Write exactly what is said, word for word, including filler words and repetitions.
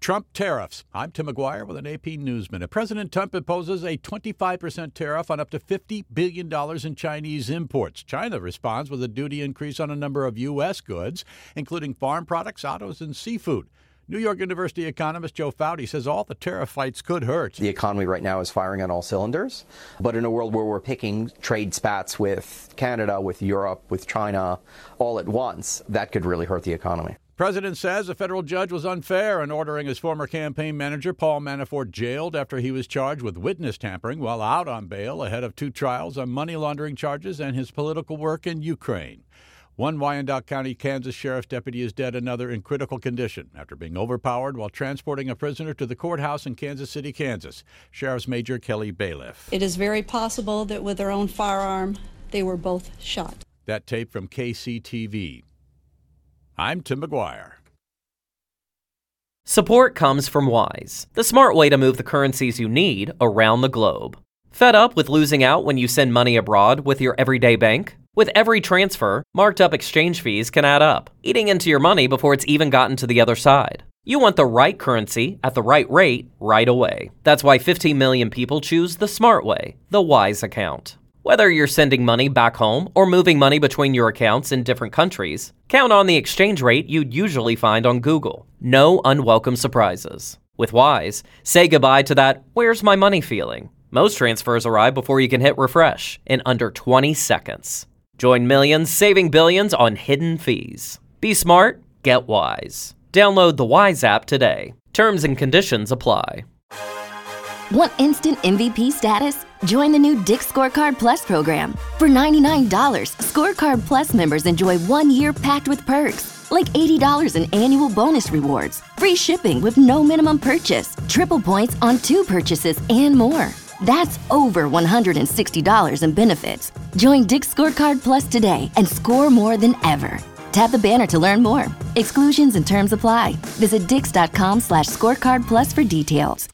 Trump tariffs. I'm Tim McGuire with an A P News Minute. President Trump imposes a twenty-five percent tariff on up to fifty billion dollars in Chinese imports. China responds with a duty increase on a number of U S goods, including farm products, autos, and seafood. New York University economist Joe Foudy says all the tariff fights could hurt. The economy right now is firing on all cylinders, but in a world where we're picking trade spats with Canada, with Europe, with China all at once, that could really hurt the economy. President says a federal judge was unfair in ordering his former campaign manager, Paul Manafort, jailed after he was charged with witness tampering while out on bail ahead of two trials on money laundering charges and his political work in Ukraine. One Wyandotte County, Kansas sheriff's deputy is dead, another in critical condition after being overpowered while transporting a prisoner to the courthouse in Kansas City, Kansas. Sheriff's Major Kelly Bailiff. It is very possible that with their own firearm, they were both shot. That tape from K C T V. I'm Tim McGuire. Support comes from Wise, the smart way to move the currencies you need around the globe. Fed up with losing out when you send money abroad with your everyday bank? With every transfer, marked up exchange fees can add up, eating into your money before it's even gotten to the other side. You want the right currency at the right rate right away. That's why fifteen million people choose the smart way, the Wise account. Whether you're sending money back home or moving money between your accounts in different countries, count on the exchange rate you'd usually find on Google. No unwelcome surprises. With Wise, say goodbye to that "where's my money" feeling. Most transfers arrive before you can hit refresh in under twenty seconds. Join millions saving billions on hidden fees. Be smart, get Wise. Download the Wise app today. Terms and conditions apply. Want instant M V P status? Join the new Dick's Scorecard Plus program. For ninety-nine dollars, Scorecard Plus members enjoy one year packed with perks, like eighty dollars in annual bonus rewards, free shipping with no minimum purchase, triple points on two purchases, and more. That's over one hundred sixty dollars in benefits. Join Dick's Scorecard Plus today and score more than ever. Tap the banner to learn more. Exclusions and terms apply. Visit dix.com slash scorecard plus for details.